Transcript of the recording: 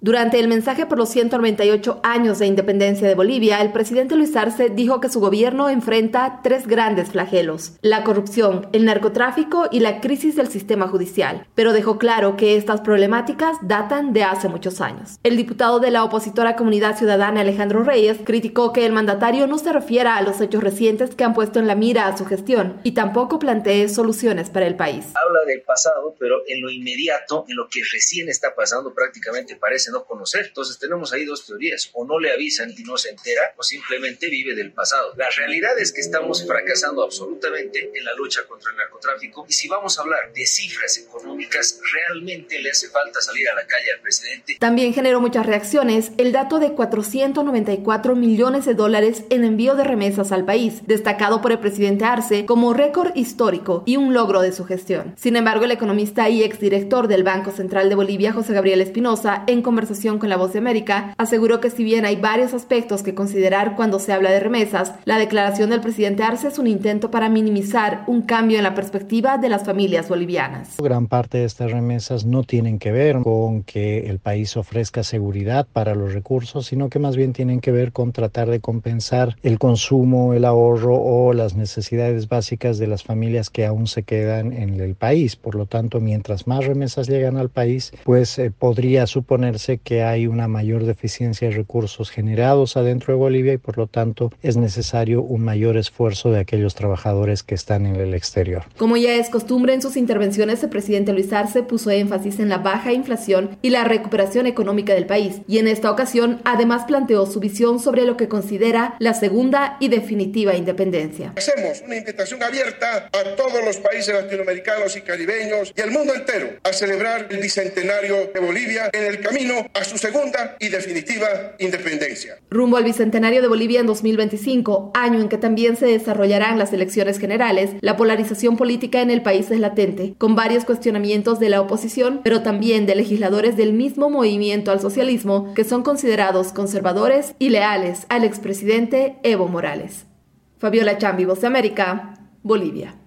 Durante el mensaje por los 198 años de independencia de Bolivia, el presidente Luis Arce dijo que su gobierno enfrenta 3 grandes flagelos: la corrupción, el narcotráfico y la crisis del sistema judicial, pero dejó claro que estas problemáticas datan de hace muchos años. El diputado de la opositora Comunidad Ciudadana, Alejandro Reyes, criticó que el mandatario no se refiera a los hechos recientes que han puesto en la mira a su gestión y tampoco plantee soluciones para el país. Habla del pasado, pero en lo inmediato, en lo que recién está pasando, prácticamente parece no conocer. Entonces tenemos ahí 2 teorías: o no le avisan y no se entera, o simplemente vive del pasado. La realidad es que estamos fracasando absolutamente en la lucha contra el narcotráfico, y si vamos a hablar de cifras económicas, realmente le hace falta salir a la calle al presidente. También generó muchas reacciones el dato de $494 millones en envío de remesas al país, destacado por el presidente Arce como récord histórico y un logro de su gestión. Sin embargo, el economista y exdirector del Banco Central de Bolivia, José Gabriel Espinosa, en conversación con La Voz de América, aseguró que si bien hay varios aspectos que considerar cuando se habla de remesas, la declaración del presidente Arce es un intento para minimizar un cambio en la perspectiva de las familias bolivianas. Gran parte de estas remesas no tienen que ver con que el país ofrezca seguridad para los recursos, sino que más bien tienen que ver con tratar de compensar el consumo, el ahorro o las necesidades básicas de las familias que aún se quedan en el país. Por lo tanto, mientras más remesas llegan al país, pues podría suponerse que hay una mayor deficiencia de recursos generados adentro de Bolivia y por lo tanto es necesario un mayor esfuerzo de aquellos trabajadores que están en el exterior. Como ya es costumbre en sus intervenciones, el presidente Luis Arce puso énfasis en la baja inflación y la recuperación económica del país, y en esta ocasión además planteó su visión sobre lo que considera la segunda y definitiva independencia. Hacemos una invitación abierta a todos los países latinoamericanos y caribeños y al mundo entero a celebrar el bicentenario de Bolivia en el camino a su segunda y definitiva independencia. Rumbo al bicentenario de Bolivia en 2025, año en que también se desarrollarán las elecciones generales, la polarización política en el país es latente, con varios cuestionamientos de la oposición, pero también de legisladores del mismo movimiento al socialismo que son considerados conservadores y leales al expresidente Evo Morales. Fabiola Chambi, Voz de América, Bolivia.